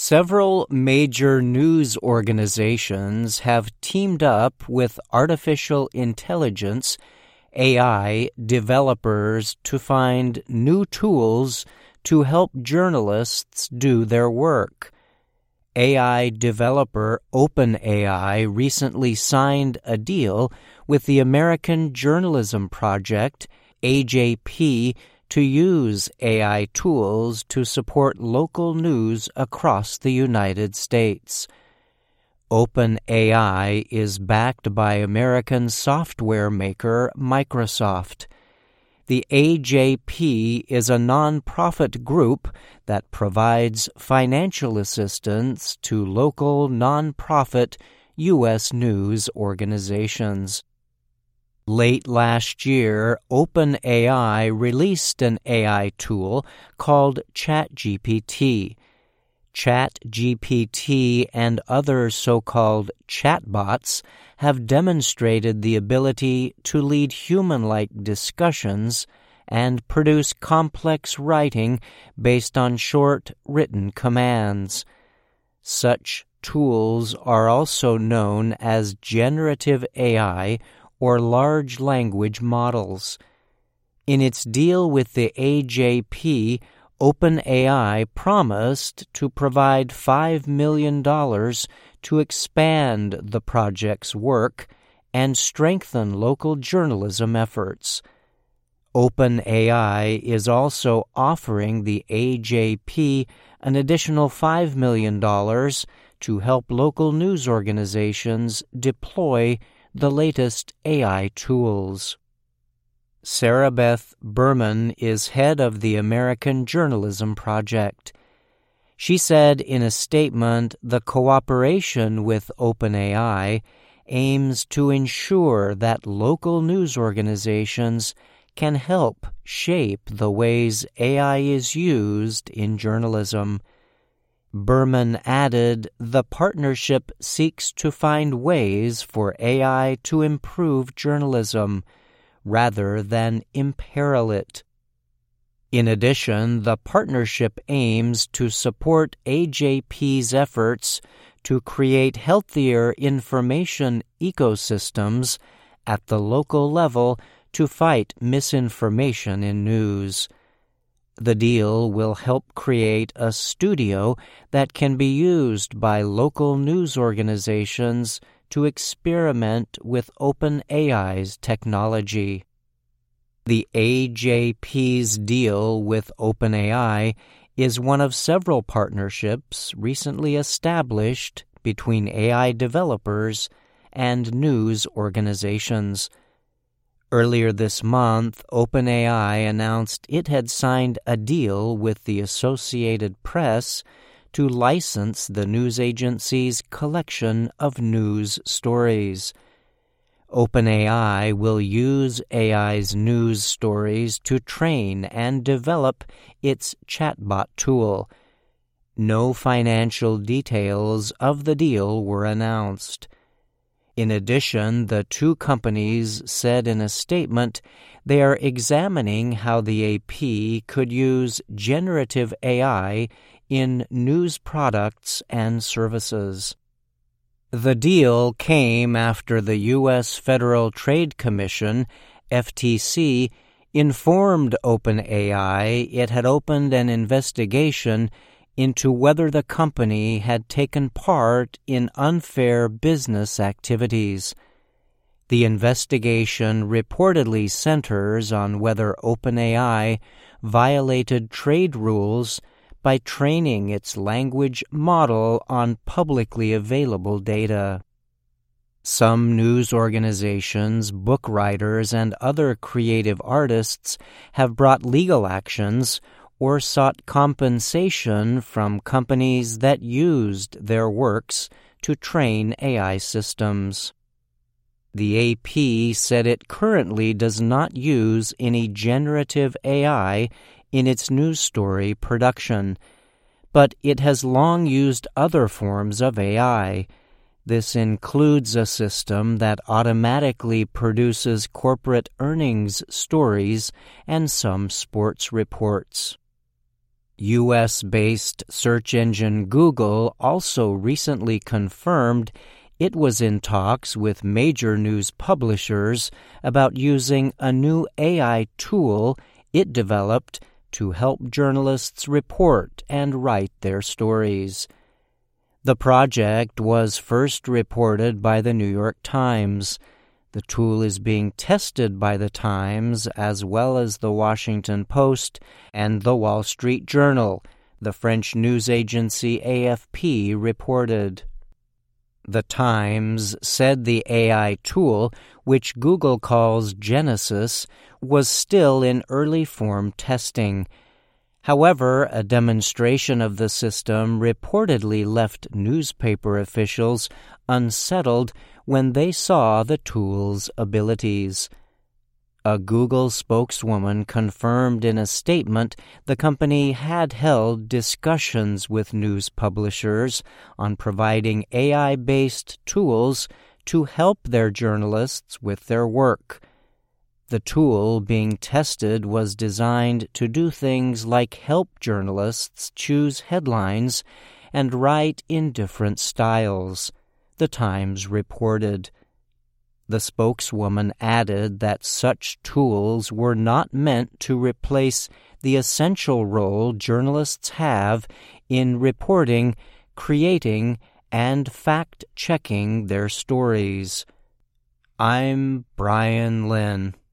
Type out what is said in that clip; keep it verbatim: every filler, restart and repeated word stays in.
Several major news organizations have teamed up with artificial intelligence, A I, developers to find new tools to help journalists do their work. A I developer OpenAI recently signed a deal with the American Journalism Project, A J P, to use A I tools to support local news across the United States. OpenAI is backed by American software maker Microsoft. The A J P is a nonprofit group that provides financial assistance to local nonprofit U S news organizations. Late last year, OpenAI released an A I tool called ChatGPT. ChatGPT and other so-called chatbots have demonstrated the ability to lead human-like discussions and produce complex writing based on short written commands. Such tools are also known as generative A I or large language models. In its deal with the A J P, OpenAI promised to provide five million dollars to expand the project's work and strengthen local journalism efforts. OpenAI is also offering the A J P an additional five million dollars to help local news organizations deploy the latest A I tools. Sarah Beth Berman is head of the American Journalism Project. She said in a statement the cooperation with OpenAI aims to ensure that local news organizations can help shape the ways A I is used in journalism. Berman added, the partnership seeks to find ways for A I to improve journalism rather than imperil it. In addition, the partnership aims to support A J P's efforts to create healthier information ecosystems at the local level to fight misinformation in news. The deal will help create a studio that can be used by local news organizations to experiment with OpenAI's technology. The A J P's deal with OpenAI is one of several partnerships recently established between A I developers and news organizations. Earlier this month, OpenAI announced it had signed a deal with the Associated Press to license the news agency's collection of news stories. OpenAI will use A I's news stories to train and develop its chatbot tool. No financial details of the deal were announced. In addition, the two companies said in a statement they are examining how the A P could use generative A I in news products and services. The deal came after the U S Federal Trade Commission, F T C, informed OpenAI it had opened an investigation into whether the company had taken part in unfair business activities. The investigation reportedly centers on whether OpenAI violated trade rules by training its language model on publicly available data. Some news organizations, book writers, and other creative artists have brought legal actions or sought compensation from companies that used their works to train A I systems. The A P said it currently does not use any generative A I in its news story production, but it has long used other forms of A I. This includes a system that automatically produces corporate earnings stories and some sports reports. U S-based search engine Google also recently confirmed it was in talks with major news publishers about using a new A I tool it developed to help journalists report and write their stories. The project was first reported by the New York Times. The tool is being tested by the Times as well as the Washington Post and the Wall Street Journal, the French news agency A F P reported. The Times said the A I tool, which Google calls Genesis, was still in early form testing. However, a demonstration of the system reportedly left newspaper officials unsettled when they saw the tool's abilities. A Google spokeswoman confirmed in a statement the company had held discussions with news publishers on providing A I-based tools to help their journalists with their work. The tool being tested was designed to do things like help journalists choose headlines and write in different styles, the Times reported. The spokeswoman added that such tools were not meant to replace the essential role journalists have in reporting, creating, and fact-checking their stories. I'm Brian Lynn.